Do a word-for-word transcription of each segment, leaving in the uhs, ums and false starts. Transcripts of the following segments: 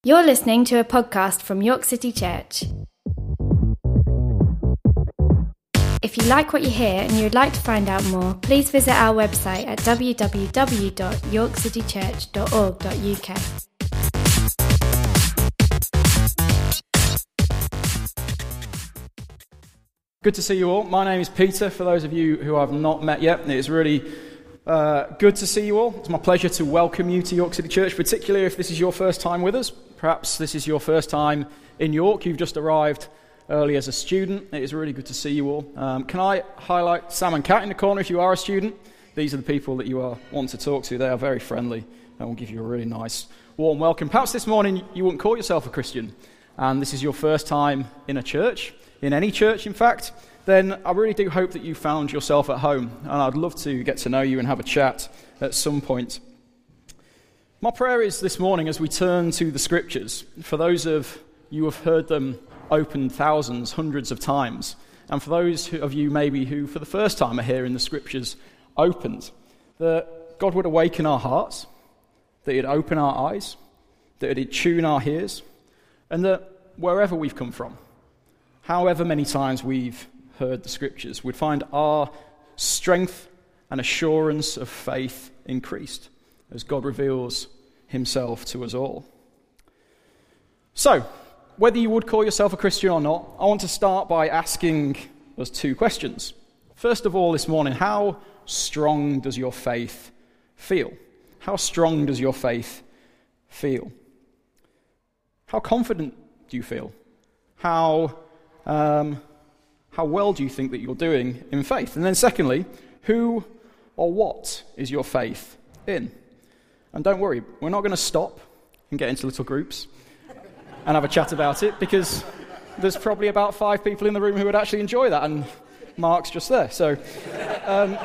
You're listening to a podcast from York City Church. If you like what you hear and you would like to find out more, please visit our website at w w w dot york city church dot org dot u k. Good to see you all. My name is Peter, for those of you who I've not met yet. It is really uh, good to see you all. It's my pleasure to welcome you to York City Church, particularly if this is your first time with us. Perhaps this is your first time in York. You've just arrived early as a student. It is really good to see you all. Um, can I highlight Sam and Kat in the corner if you are a student? These are the people that you are, want to talk to. They are very friendly and will give you a really nice, warm welcome. Perhaps this morning you wouldn't call yourself a Christian, and this is your first time in a church, in any church in fact, then I really do hope that you found yourself at home, and I'd love to get to know you and have a chat at some point. My prayer is this morning as we turn to the Scriptures, for those of you who have heard them opened thousands, hundreds of times, and for those of you maybe who for the first time are hearing the Scriptures opened, that God would awaken our hearts, that He'd open our eyes, that He'd tune our ears, and that wherever we've come from, however many times we've heard the Scriptures, we'd find our strength and assurance of faith increased as God reveals Himself to us all. So, whether you would call yourself a Christian or not, I want to start by asking us two questions. First of all, this morning, how strong does your faith feel? How strong does your faith feel? How confident do you feel? How um, how well do you think that you're doing in faith? And then secondly, who or what is your faith in? And don't worry, we're not going to stop and get into little groups and have a chat about it, because there's probably about five people in the room who would actually enjoy that, and Mark's just there. So, um,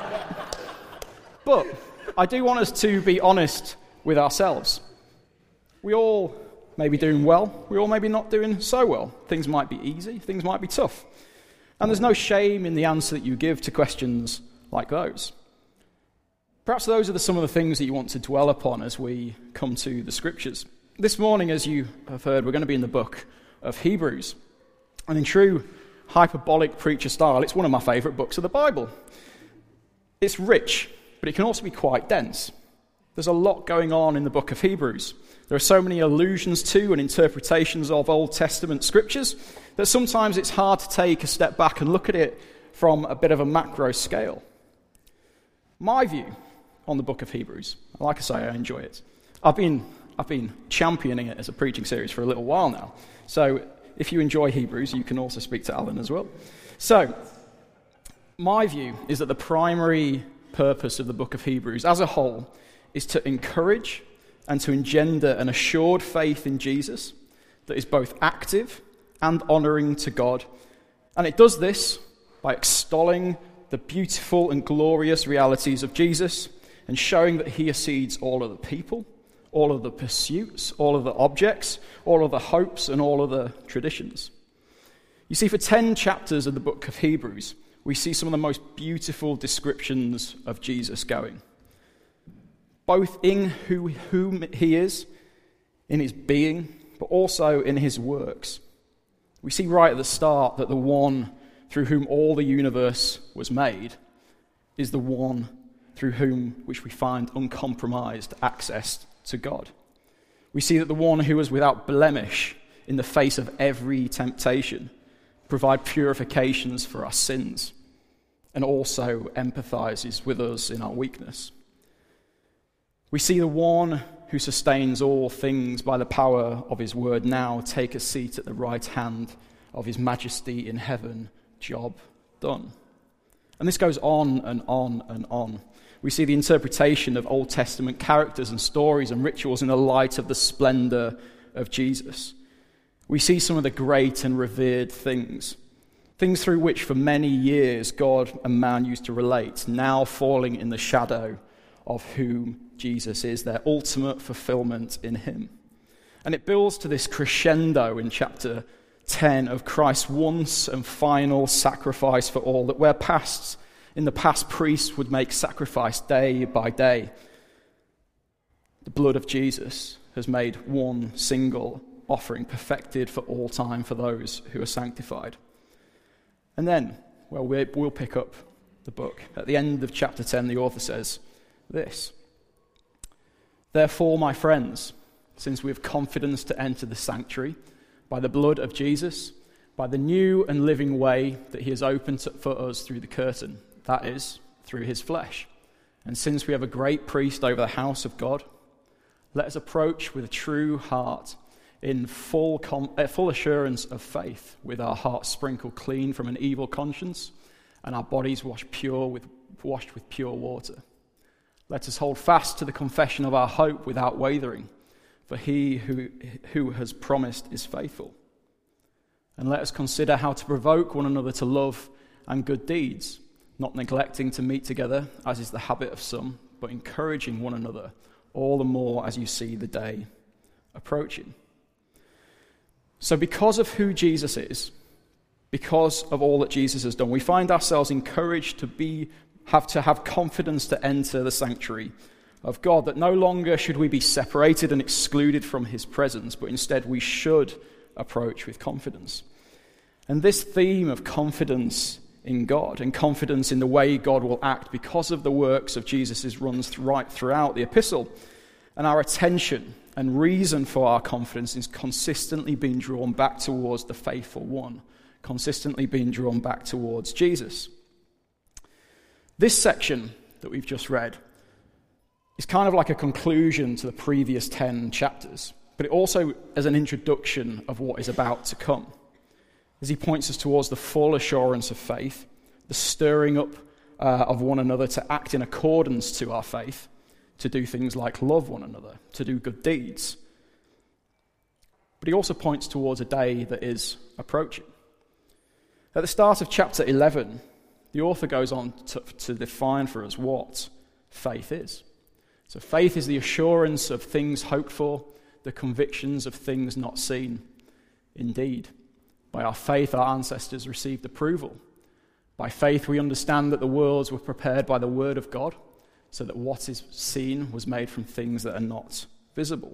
but I do want us to be honest with ourselves. We all may be doing well, we all may be not doing so well. Things might be easy, things might be tough. And there's no shame in the answer that you give to questions like those. Perhaps those are the, some of the things that you want to dwell upon as we come to the Scriptures. This morning, as you have heard, we're going to be in the book of Hebrews. And in true hyperbolic preacher style, it's one of my favourite books of the Bible. It's rich, but it can also be quite dense. There's a lot going on in the book of Hebrews. There are so many allusions to and interpretations of Old Testament Scriptures that sometimes it's hard to take a step back and look at it from a bit of a macro scale. My view on the book of Hebrews, like I say, I enjoy it. I've been I've been championing it as a preaching series for a little while now. So if you enjoy Hebrews, you can also speak to Alan as well. So my view is that the primary purpose of the book of Hebrews as a whole is to encourage and to engender an assured faith in Jesus that is both active and honouring to God. And it does this by extolling the beautiful and glorious realities of Jesus and showing that He exceeds all of the people, all of the pursuits, all of the objects, all of the hopes, and all of the traditions. You see, for ten chapters of the book of Hebrews, we see some of the most beautiful descriptions of Jesus going. Both in who, whom He is, in His being, but also in His works. We see right at the start that the one through whom all the universe was made is the one through whom which we find uncompromised access to God. We see that the one who was without blemish in the face of every temptation provide purifications for our sins and also empathizes with us in our weakness. We see the one who sustains all things by the power of His word now take a seat at the right hand of His majesty in heaven. Job done. And this goes on and on and on. We see the interpretation of Old Testament characters and stories and rituals in the light of the splendor of Jesus. We see some of the great and revered things, things through which for many years God and man used to relate, now falling in the shadow of whom Jesus is, their ultimate fulfillment in Him. And it builds to this crescendo in chapter ten of Christ's once and final sacrifice for all, that where past, in the past priests would make sacrifice day by day, the blood of Jesus has made one single offering perfected for all time for those who are sanctified. And then, well, we'll pick up the book. At the end of chapter ten, the author says this: "Therefore, my friends, since we have confidence to enter the sanctuary by the blood of Jesus, by the new and living way that he has opened for us through the curtain, that is, through his flesh, and since we have a great priest over the house of God, let us approach with a true heart, in full, com- uh, full assurance of faith, with our hearts sprinkled clean from an evil conscience, and our bodies washed pure with washed with pure water. Let us hold fast to the confession of our hope without wavering, for he who, who has promised is faithful. And let us consider how to provoke one another to love and good deeds, not neglecting to meet together, as is the habit of some, but encouraging one another, all the more as you see the day approaching." So because of who Jesus is, because of all that Jesus has done, we find ourselves encouraged to be have to have confidence to enter the sanctuary of God, that no longer should we be separated and excluded from his presence, but instead we should approach with confidence. And this theme of confidence in God and confidence in the way God will act because of the works of Jesus runs right throughout the epistle. And our attention and reason for our confidence is consistently being drawn back towards the faithful one, consistently being drawn back towards Jesus. This section that we've just read is kind of like a conclusion to the previous ten chapters, but it also is an introduction of what is about to come, as he points us towards the full assurance of faith, the stirring up uh, of one another to act in accordance to our faith, to do things like love one another, to do good deeds. But he also points towards a day that is approaching. At the start of chapter eleven, the author goes on to, to define for us what faith is. So faith is the assurance of things hoped for, the convictions of things not seen. Indeed, by our faith our ancestors received approval. By faith we understand that the worlds were prepared by the word of God, so that what is seen was made from things that are not visible.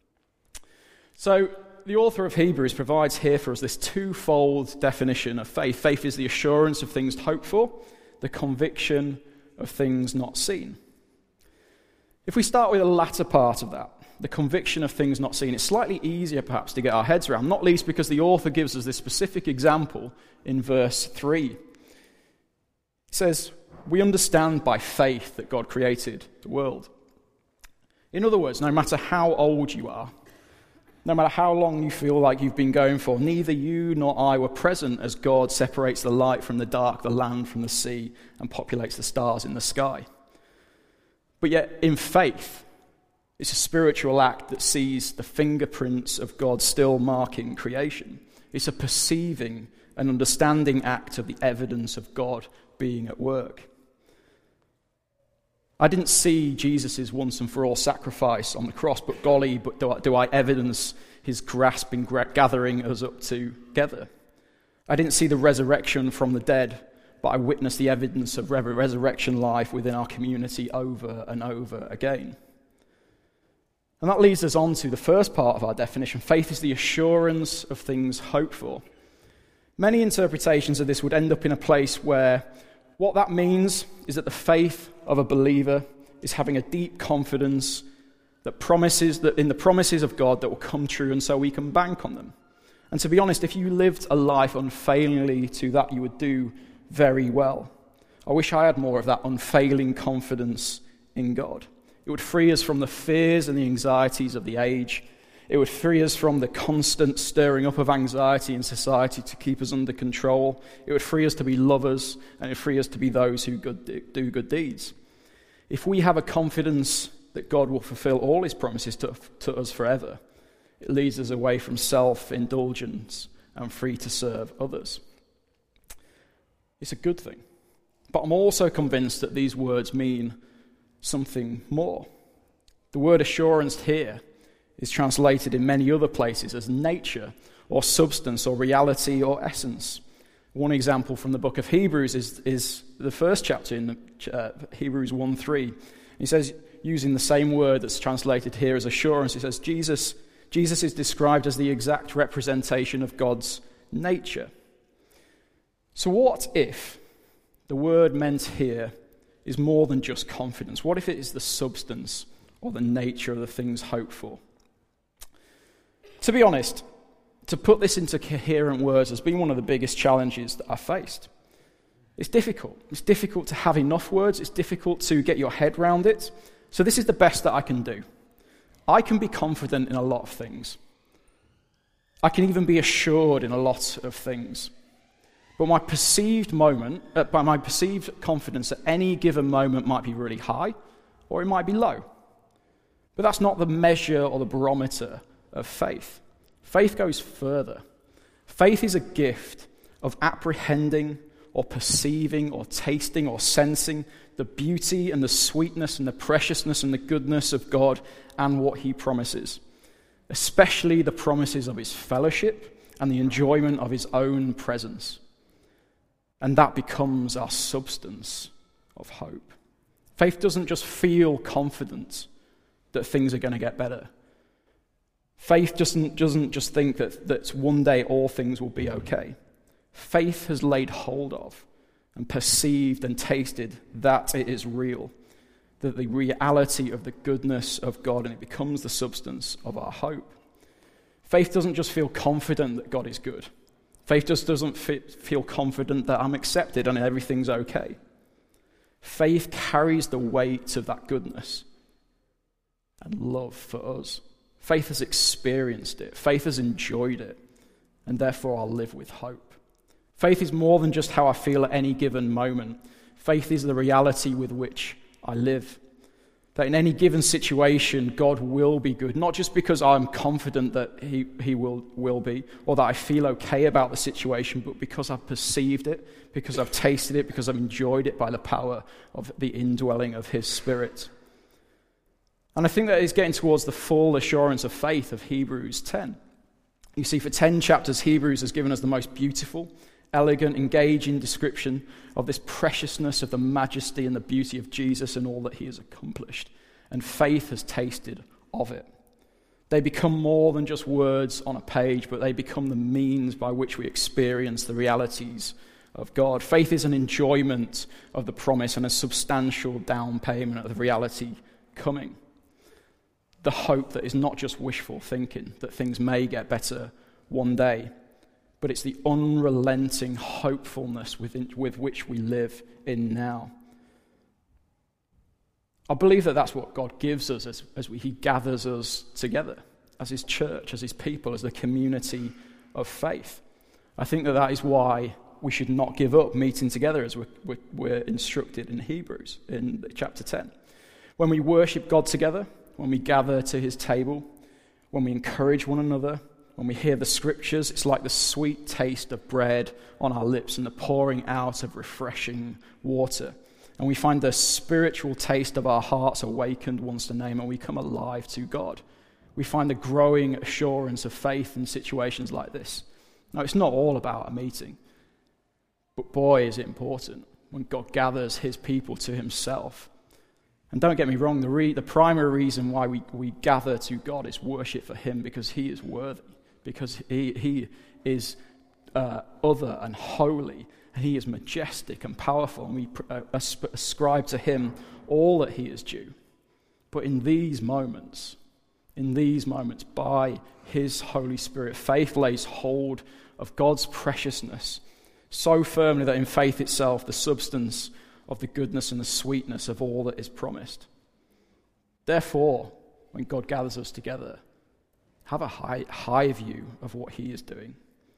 So the author of Hebrews provides here for us this twofold definition of faith. Faith is the assurance of things hoped for, the conviction of things not seen. If we start with the latter part of that, the conviction of things not seen, it's slightly easier perhaps to get our heads around, not least because the author gives us this specific example in verse three. It says, "We understand by faith that God created the world." In other words, no matter how old you are, no matter how long you feel like you've been going for, neither you nor I were present as God separates the light from the dark, the land from the sea, and populates the stars in the sky. But yet, in faith, it's a spiritual act that sees the fingerprints of God still marking creation. It's a perceiving and understanding act of the evidence of God being at work. I didn't see Jesus' once and for all sacrifice on the cross, but golly, but do I, do I evidence his grasping, gathering us up together? I didn't see the resurrection from the dead, but I witnessed the evidence of resurrection life within our community over and over again. And that leads us on to the first part of our definition. Faith is the assurance of things hoped for. Many interpretations of this would end up in a place where what that means is that the faith of a believer is having a deep confidence that promises that in the promises of God that will come true, and so we can bank on them. And to be honest, if you lived a life unfailingly to that, you would do very well. I wish I had more of that unfailing confidence in God. It would free us from the fears and the anxieties of the age. It would free us from the constant stirring up of anxiety in society to keep us under control. It would free us to be lovers, and it would free us to be those who good, do good deeds. If we have a confidence that God will fulfill all his promises to, to us forever, it leads us away from self-indulgence and free to serve others. It's a good thing. But I'm also convinced that these words mean something more. The word assurance here is translated in many other places as nature or substance or reality or essence. One example from the book of Hebrews is, is the first chapter in the, uh, Hebrews one three. He says, using the same word that's translated here as assurance, he says, Jesus, Jesus is described as the exact representation of God's nature. So what if the word meant here is more than just confidence? What if it is the substance or the nature of the things hoped for? To be honest, to put this into coherent words has been one of the biggest challenges that I've faced. It's difficult. It's difficult to have enough words. It's difficult to get your head around it. So this is the best that I can do. I can be confident in a lot of things. I can even be assured in a lot of things. But my perceived moment, uh, by my perceived confidence at any given moment might be really high, or it might be low. But that's not the measure or the barometer of faith. Faith goes further. Faith is a gift of apprehending or perceiving or tasting or sensing the beauty and the sweetness and the preciousness and the goodness of God and what he promises, especially the promises of his fellowship and the enjoyment of his own presence. And that becomes our substance of hope. Faith doesn't just feel confident that things are going to get better. Faith doesn't, doesn't just think that, that one day all things will be okay. Faith has laid hold of and perceived and tasted that it is real, that the reality of the goodness of God, and it becomes the substance of our hope. Faith doesn't just feel confident that God is good. Faith just doesn't feel confident that I'm accepted and everything's okay. Faith carries the weight of that goodness and love for us. Faith has experienced it. Faith has enjoyed it. And therefore I'll live with hope. Faith is more than just how I feel at any given moment. Faith is the reality with which I live. That in any given situation, God will be good, not just because I'm confident that he, he will, will be, or that I feel okay about the situation, but because I've perceived it, because I've tasted it, because I've enjoyed it by the power of the indwelling of his Spirit. And I think that is getting towards the full assurance of faith of Hebrews ten. You see, for ten chapters, Hebrews has given us the most beautiful, elegant, engaging description of this preciousness of the majesty and the beauty of Jesus and all that he has accomplished. And faith has tasted of it. They become more than just words on a page, but they become the means by which we experience the realities of God. Faith is an enjoyment of the promise and a substantial down payment of the reality coming. The hope that is not just wishful thinking, that things may get better one day, but it's the unrelenting hopefulness within, with which we live in now. I believe that that's what God gives us as, as we, he gathers us together as his church, as his people, as the community of faith. I think that that is why we should not give up meeting together as we're, we're, we're instructed in Hebrews in chapter ten. When we worship God together, when we gather to his table, when we encourage one another, when we hear the scriptures, it's like the sweet taste of bread on our lips and the pouring out of refreshing water. And we find the spiritual taste of our hearts awakened once the name, and we come alive to God. We find the growing assurance of faith in situations like this. Now, it's not all about a meeting, but boy, is it important when God gathers his people to himself. And don't get me wrong, the, re- the primary reason why we, we gather to God is worship for him, because he is worthy, because he, he is uh, other and holy, and he is majestic and powerful, and we uh, ascribe to him all that he is due. But in these moments, in these moments, by his Holy Spirit, faith lays hold of God's preciousness so firmly that in faith itself, the substance of the goodness and the sweetness of all that is promised. Therefore, when God gathers us together, have a high, high view of what he is doing.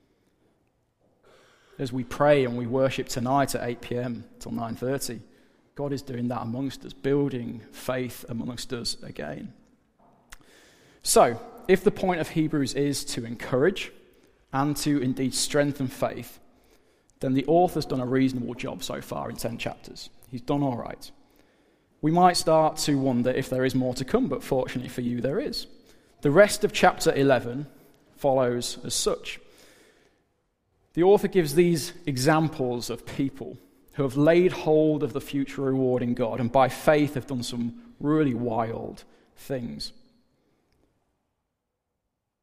As we pray and we worship tonight at eight p.m. till nine thirty, God is doing that amongst us, building faith amongst us again. So, if the point of Hebrews is to encourage and to indeed strengthen faith, then the author's done a reasonable job so far in ten chapters. He's done all right. We might start to wonder if there is more to come, but fortunately for you, there is. The rest of chapter eleven follows as such. The author gives these examples of people who have laid hold of the future reward in God and by faith have done some really wild things.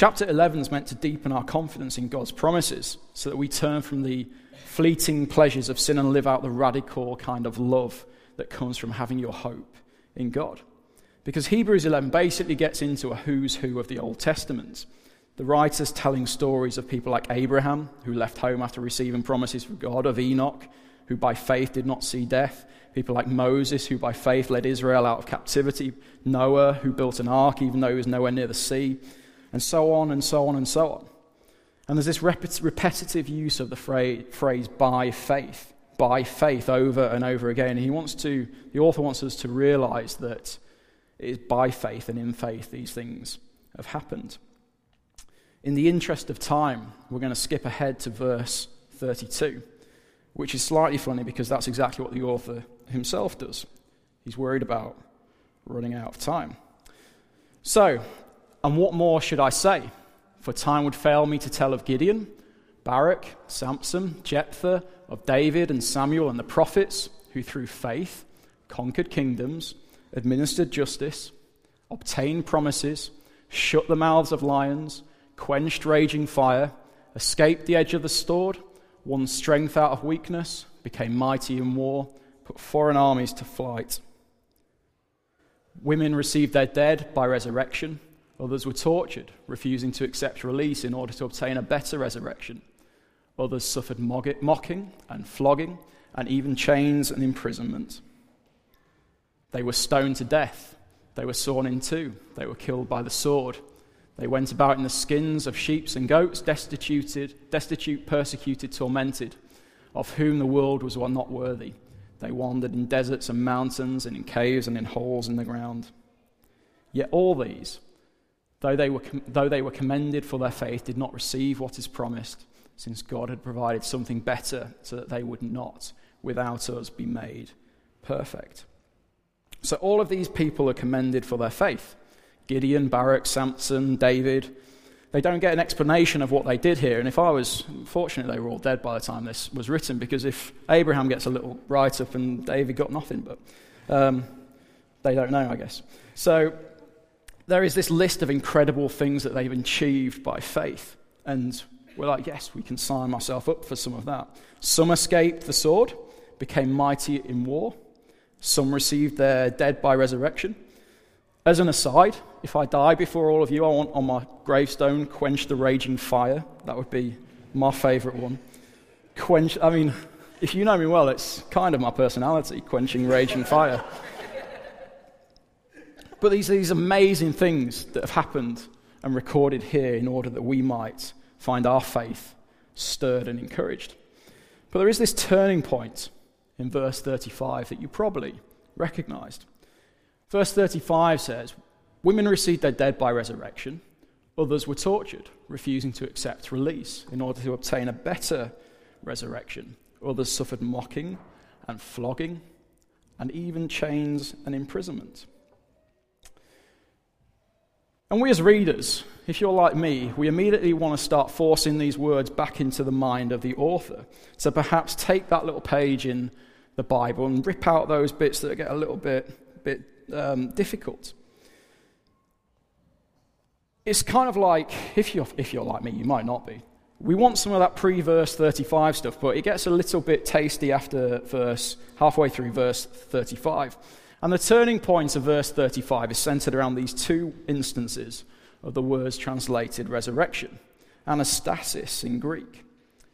Chapter eleven is meant to deepen our confidence in God's promises so that we turn from the fleeting pleasures of sin and live out the radical kind of love that comes from having your hope in God. Because Hebrews eleven basically gets into a who's who of the Old Testament. The writers telling stories of people like Abraham, who left home after receiving promises from God, of Enoch, who by faith did not see death, people like Moses, who by faith led Israel out of captivity, Noah, who built an ark even though he was nowhere near the sea, and so on and so on and so on. And there's this repet- repetitive use of the phrase, phrase by faith, by faith over and over again. And he wants to, the author wants us to realize that it is by faith and in faith these things have happened. In the interest of time, we're going to skip ahead to verse thirty-two, which is slightly funny because that's exactly what the author himself does. He's worried about running out of time. So, and what more should I say? For time would fail me to tell of Gideon, Barak, Samson, Jephthah, of David and Samuel and the prophets, who through faith conquered kingdoms, administered justice, obtained promises, shut the mouths of lions, quenched raging fire, escaped the edge of the sword, won strength out of weakness, became mighty in war, put foreign armies to flight. Women received their dead by resurrection. Others were tortured, refusing to accept release in order to obtain a better resurrection. Others suffered mocking and flogging and even chains and imprisonment. They were stoned to death. They were sawn in two. They were killed by the sword. They went about in the skins of sheep and goats, destituted, destitute, persecuted, tormented, of whom the world was not worthy. They wandered in deserts and mountains and in caves and in holes in the ground. Yet all these, though they were though they were commended for their faith, did not receive what is promised, since God had provided something better so that they would not, without us, be made perfect. So all of these people are commended for their faith. Gideon, Barak, Samson, David. They don't get an explanation of what they did here. And if I was, fortunately, they were all dead by the time this was written, because if Abraham gets a little write-up and David got nothing, but um, they don't know, I guess. So there is this list of incredible things that they've achieved by faith. And we're like, yes, we can sign myself up for some of that. Some escaped the sword, became mighty in war. Some received their dead by resurrection. As an aside, if I die before all of you, I want on my gravestone, quench the raging fire. That would be my favourite one. Quench, I mean, if you know me well, it's kind of my personality, quenching raging fire. But these are these amazing things that have happened and recorded here in order that we might find our faith stirred and encouraged. But there is this turning point in verse thirty-five that you probably recognised. Verse thirty-five says, women received their dead by resurrection. Others were tortured, refusing to accept release in order to obtain a better resurrection. Others suffered mocking and flogging and even chains and imprisonment. And we as readers, if you're like me, we immediately want to start forcing these words back into the mind of the author. So perhaps take that little page in the Bible and rip out those bits that get a little bit, bit um, difficult. It's kind of like, if you're, if you're like me, you might not be. We want some of that pre-verse thirty-five stuff, but it gets a little bit tasty after verse, halfway through verse thirty-five. And the turning point of verse thirty-five is centered around these two instances of the words translated resurrection, anastasis in Greek.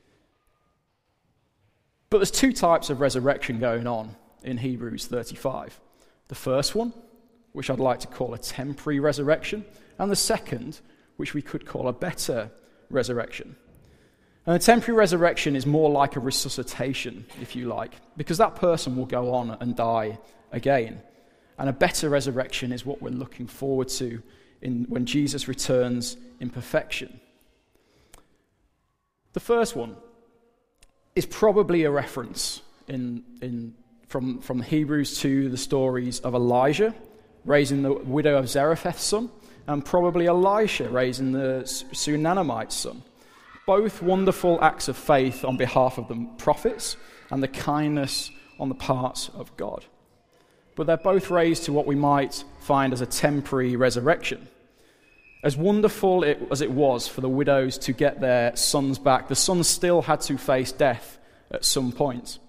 But there's two types of resurrection going on in Hebrews thirty-five. The first one, which I'd like to call a temporary resurrection, and the second, which we could call a better resurrection. And the temporary resurrection is more like a resuscitation, if you like, because that person will go on and die again. And a better resurrection is what we're looking forward to in, when Jesus returns in perfection. The first one is probably a reference in, in from, from Hebrews to the stories of Elijah raising the widow of Zarephath's son, and probably Elisha raising the Sunamite's son. Both wonderful acts of faith on behalf of the prophets and the kindness on the part of God. But they're both raised to what we might find as a temporary resurrection. As wonderful it, as it was for the widows to get their sons back, the sons still had to face death at some point.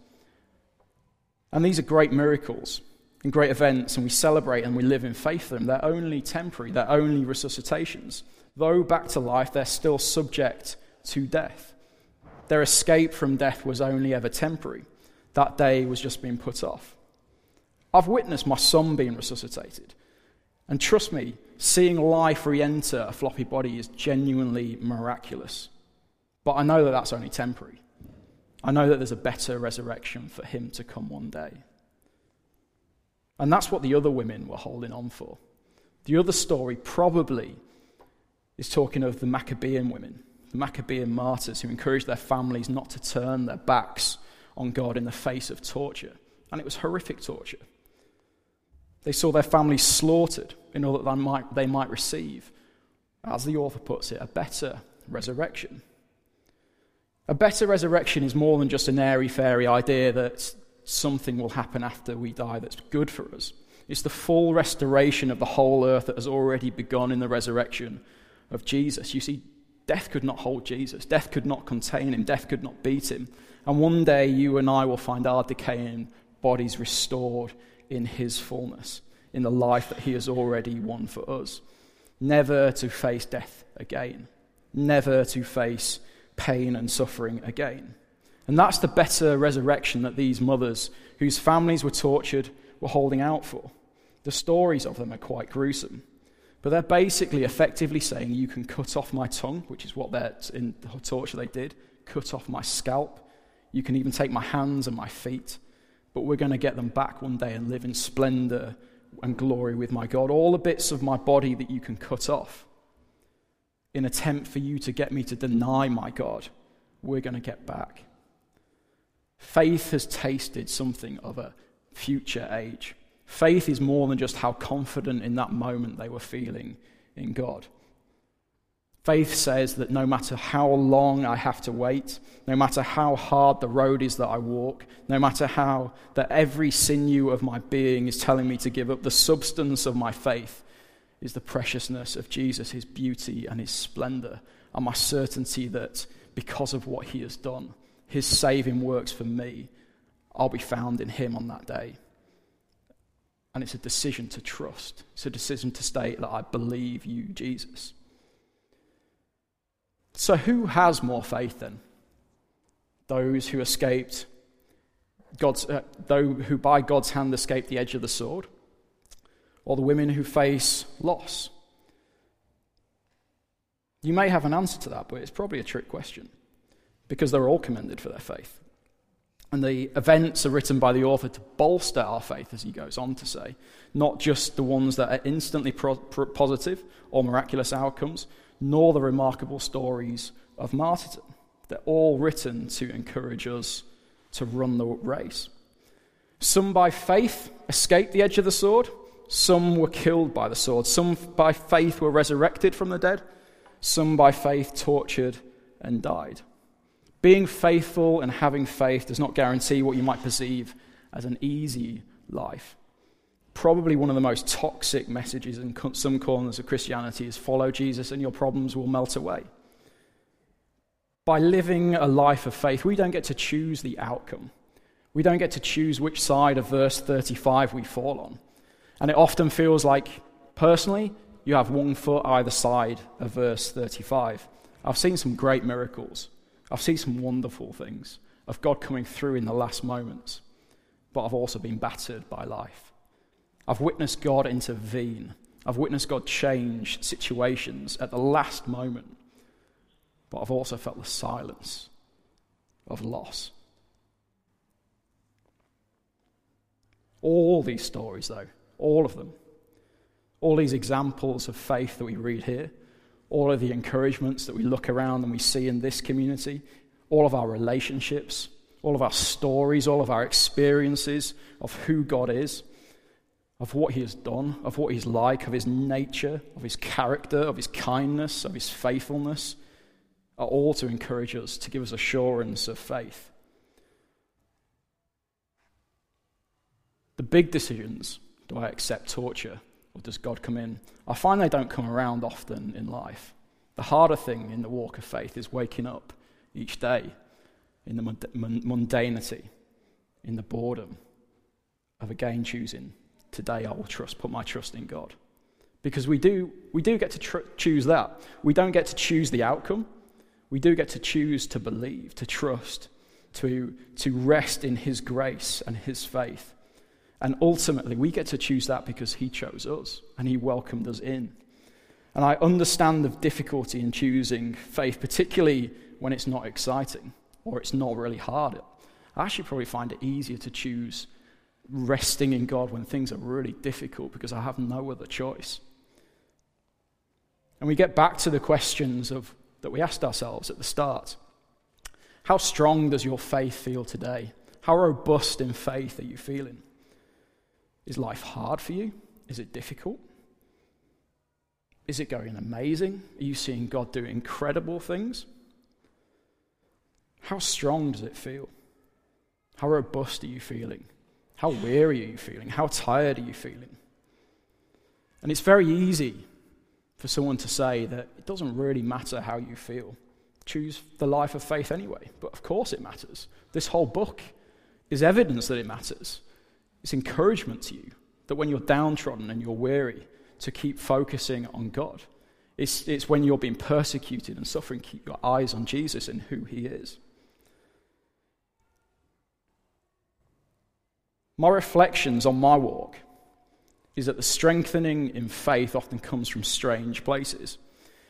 And these are great miracles and great events, and we celebrate and we live in faith for them. They're only temporary, they're only resuscitations. Though back to life, they're still subject to death. Their escape from death was only ever temporary. That day was just being put off. I've witnessed my son being resuscitated. And trust me, seeing life re-enter a floppy body is genuinely miraculous. But I know that that's only temporary. I know that there's a better resurrection for him to come one day. And that's what the other women were holding on for. The other story probably is talking of the Maccabean women, the Maccabean martyrs who encouraged their families not to turn their backs on God in the face of torture. And it was horrific torture. They saw their families slaughtered in order that they might, they might receive, as the author puts it, a better resurrection. A better resurrection is more than just an airy-fairy idea that something will happen after we die that's good for us. It's the full restoration of the whole earth that has already begun in the resurrection of Jesus. You see, death could not hold Jesus. Death could not contain him. Death could not beat him. And one day you and I will find our decaying bodies restored in his fullness, in the life that he has already won for us. Never to face death again. Never to face pain and suffering again. And that's the better resurrection that these mothers, whose families were tortured, were holding out for. The stories of them are quite gruesome. But they're basically effectively saying, you can cut off my tongue, which is what they're in the torture they did, cut off my scalp. You can even take my hands and my feet. But we're going to get them back one day and live in splendor and glory with my God. All the bits of my body that you can cut off in attempt for you to get me to deny my God, we're going to get back. Faith has tasted something of a future age. Faith is more than just how confident in that moment they were feeling in God. Faith says that no matter how long I have to wait, no matter how hard the road is that I walk, no matter how that every sinew of my being is telling me to give up, the substance of my faith is the preciousness of Jesus, his beauty and his splendor, and my certainty that because of what he has done, his saving works for me, I'll be found in him on that day. And it's a decision to trust. It's a decision to state that I believe you, Jesus. So who has more faith then? Those who escaped God's, uh, those who by God's hand escaped the edge of the sword, or the women who face loss? You may have an answer to that, but it's probably a trick question, because they're all commended for their faith. And the events are written by the author to bolster our faith, as he goes on to say, not just the ones that are instantly pro- pro- positive or miraculous outcomes, nor the remarkable stories of martyrdom. They're all written to encourage us to run the race. Some by faith escaped the edge of the sword. Some were killed by the sword. Some by faith were resurrected from the dead. Some by faith tortured and died. Being faithful and having faith does not guarantee what you might perceive as an easy life. Probably one of the most toxic messages in some corners of Christianity is follow Jesus and your problems will melt away. By living a life of faith, we don't get to choose the outcome. We don't get to choose which side of verse thirty-five we fall on. And it often feels like, personally, you have one foot either side of verse thirty-five. I've seen some great miracles. I've seen some wonderful things of God coming through in the last moments. But I've also been battered by life. I've witnessed God intervene. I've witnessed God change situations at the last moment. But I've also felt the silence of loss. All these stories, though, all of them, all these examples of faith that we read here, all of the encouragements that we look around and we see in this community, all of our relationships, all of our stories, all of our experiences of who God is, of what he has done, of what he's like, of his nature, of his character, of his kindness, of his faithfulness, are all to encourage us, to give us assurance of faith. The big decisions, do I accept torture or does God come in? I find they don't come around often in life. The harder thing in the walk of faith is waking up each day in the mundanity, in the boredom of again choosing, today I will trust, put my trust in God. Because we do we do get to tr- choose that. We don't get to choose the outcome. We do get to choose to believe, to trust, to, to rest in his grace and his faith. And ultimately, we get to choose that because he chose us and he welcomed us in. And I understand the difficulty in choosing faith, particularly when it's not exciting or it's not really hard. I actually probably find it easier to choose resting in God when things are really difficult because I have no other choice. And we get back to the questions of that we asked ourselves at the start. How strong does your faith feel today? How robust in faith are you feeling? Is life hard for you? Is it difficult? Is it going amazing? Are you seeing God do incredible things? How strong does it feel? How robust are you feeling? How weary are you feeling? How tired are you feeling? And it's very easy for someone to say that it doesn't really matter how you feel. Choose the life of faith anyway. But of course it matters. This whole book is evidence that it matters. It's encouragement to you that when you're downtrodden and you're weary, to keep focusing on God. It's, it's when you're being persecuted and suffering, keep your eyes on Jesus and who he is. My reflections on my walk is that the strengthening in faith often comes from strange places.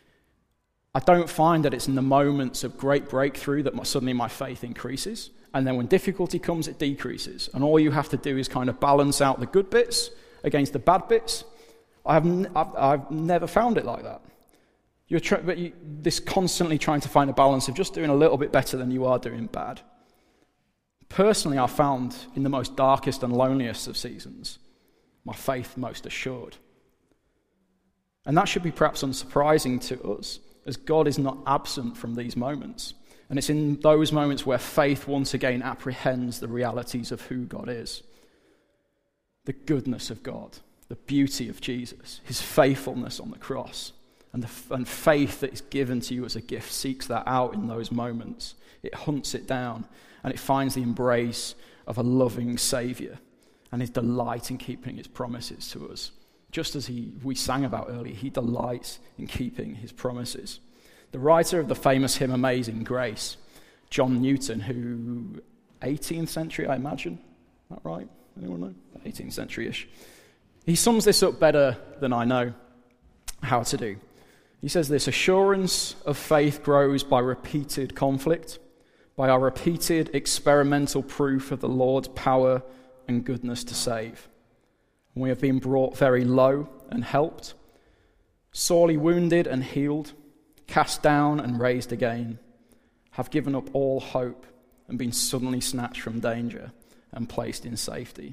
I don't find that it's in the moments of great breakthrough that my, suddenly my faith increases, and then when difficulty comes, it decreases. And all you have to do is kind of balance out the good bits against the bad bits. I have n- I've, I've never found it like that. You're tr- but you, this constantly trying to find a balance of just doing a little bit better than you are doing bad. Personally, I found in the most darkest and loneliest of seasons, my faith most assured. And that should be perhaps unsurprising to us, as God is not absent from these moments. And it's in those moments where faith once again apprehends the realities of who God is. The goodness of God, the beauty of Jesus, his faithfulness on the cross, and, the, and faith that is given to you as a gift seeks that out in those moments. It hunts it down, and it finds the embrace of a loving Saviour and his delight in keeping his promises to us. Just as he we sang about earlier, he delights in keeping his promises. The writer of the famous hymn Amazing Grace, John Newton, who, eighteenth century, I imagine, is that right? Anyone know? eighteenth century-ish. He sums this up better than I know how to do. He says this: assurance of faith grows by repeated conflict, by our repeated experimental proof of the Lord's power and goodness to save. We have been brought very low and helped, sorely wounded and healed, cast down and raised again, have given up all hope and been suddenly snatched from danger and placed in safety.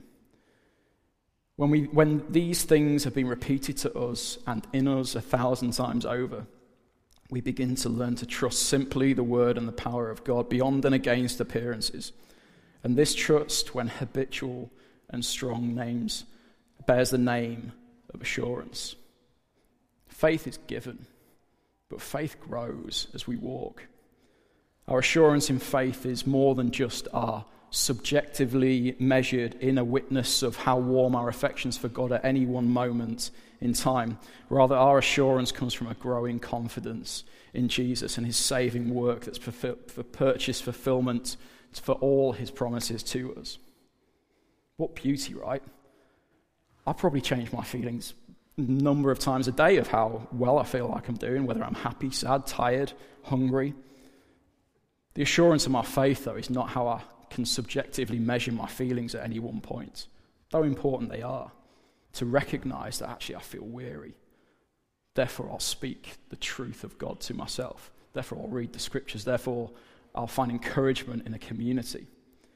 When we, when these things have been repeated to us and in us a thousand times over, we begin to learn to trust simply the word and the power of God beyond and against appearances. And this trust, when habitual and strong, names bears the name of assurance. Faith is given, but faith grows as we walk. Our assurance in faith is more than just our subjectively measured inner witness of how warm our affections for God at any one moment in time. Rather, our assurance comes from a growing confidence in Jesus and his saving work that's for, for purchase fulfillment for all his promises to us. What beauty, right? I probably change my feelings a number of times a day of how well I feel like I'm doing, whether I'm happy, sad, tired, hungry. The assurance of my faith, though, is not how I can subjectively measure my feelings at any one point, though important they are, to recognize that actually I feel weary. Therefore, I'll speak the truth of God to myself. Therefore, I'll read the scriptures. Therefore, I'll find encouragement in a community.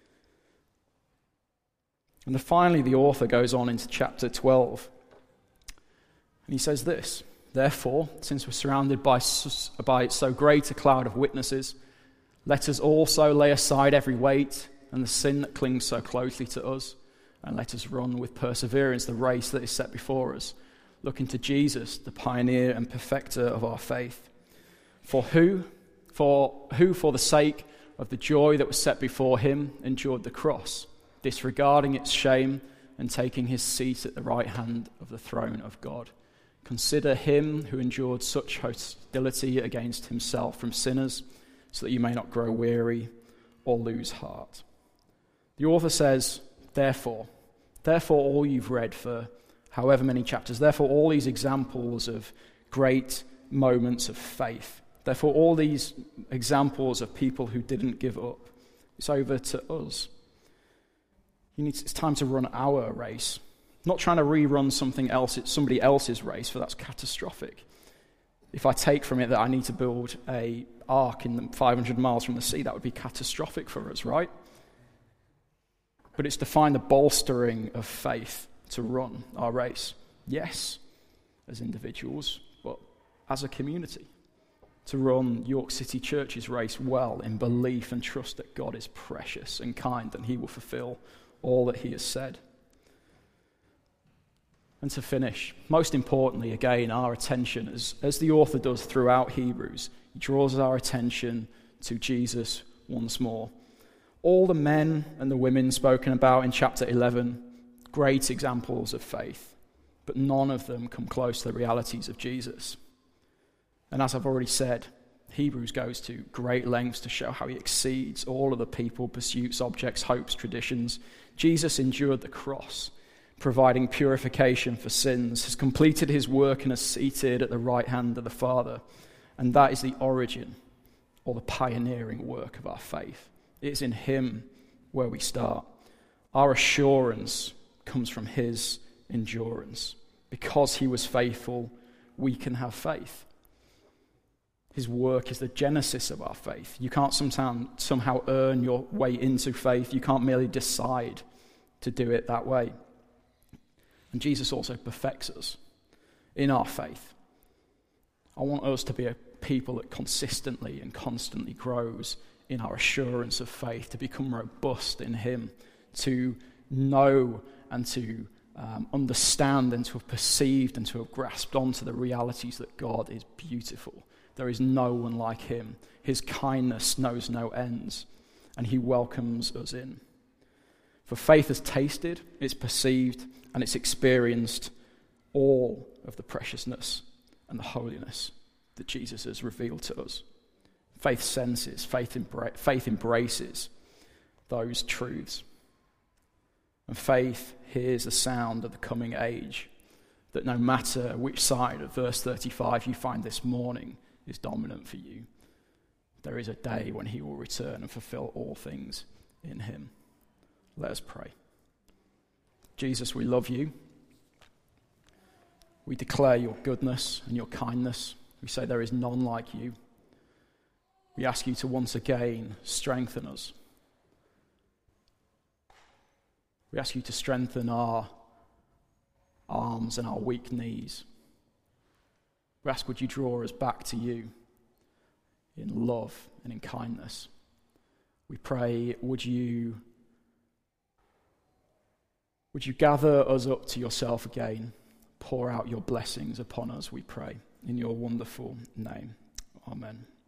And then finally, the author goes on into chapter twelve, and he says this: therefore, since we're surrounded by, by so great a cloud of witnesses, let us also lay aside every weight and the sin that clings so closely to us, and let us run with perseverance the race that is set before us, looking to Jesus, the pioneer and perfecter of our faith. For who, for who for the sake of the joy that was set before him endured the cross, disregarding its shame and taking his seat at the right hand of the throne of God. Consider him who endured such hostility against himself from sinners, so that you may not grow weary or lose heart. The author says, therefore, therefore all you've read for however many chapters, therefore all these examples of great moments of faith, therefore all these examples of people who didn't give up, it's over to us. You need to, it's time to run our race. Not trying to rerun something else, it's somebody else's race, for that's catastrophic. If I take from it that I need to build a ark in the five hundred miles from the sea, that would be catastrophic for us, right? But it's to find the bolstering of faith to run our race. Yes, as individuals, but as a community. To run York City Church's race well in belief and trust that God is precious and kind and he will fulfill all that he has said. And to finish, most importantly, again, our attention, as, as the author does throughout Hebrews, he draws our attention to Jesus once more. All the men and the women spoken about in chapter eleven, great examples of faith, but none of them come close to the realities of Jesus. And as I've already said, Hebrews goes to great lengths to show how he exceeds all of the people, pursuits, objects, hopes, traditions. Jesus endured the cross, providing purification for sins, has completed his work and is seated at the right hand of the Father. And that is the origin or the pioneering work of our faith. It's in him where we start. Our assurance comes from his endurance. Because he was faithful, we can have faith. His work is the genesis of our faith. You can't sometime, somehow earn your way into faith. You can't merely decide to do it that way. And Jesus also perfects us in our faith. I want us to be a people that consistently and constantly grows in our assurance of faith, to become robust in him, to know and to um, understand and to have perceived and to have grasped onto the realities that God is beautiful. There is no one like him. His kindness knows no ends, and he welcomes us in. For faith has tasted, it's perceived, and it's experienced all of the preciousness and the holiness that Jesus has revealed to us. Faith senses, faith, embra- faith embraces those truths. And faith hears the sound of the coming age, that no matter which side of verse thirty-five you find this morning is dominant for you, there is a day when he will return and fulfill all things in him. Let us pray. Jesus, we love you. We declare your goodness and your kindness. We say there is none like you. We ask you to once again strengthen us. We ask you to strengthen our arms and our weak knees. We ask, would you draw us back to you in love and in kindness. We pray, would you, would you gather us up to yourself again? Pour out your blessings upon us, we pray. In your wonderful name. Amen.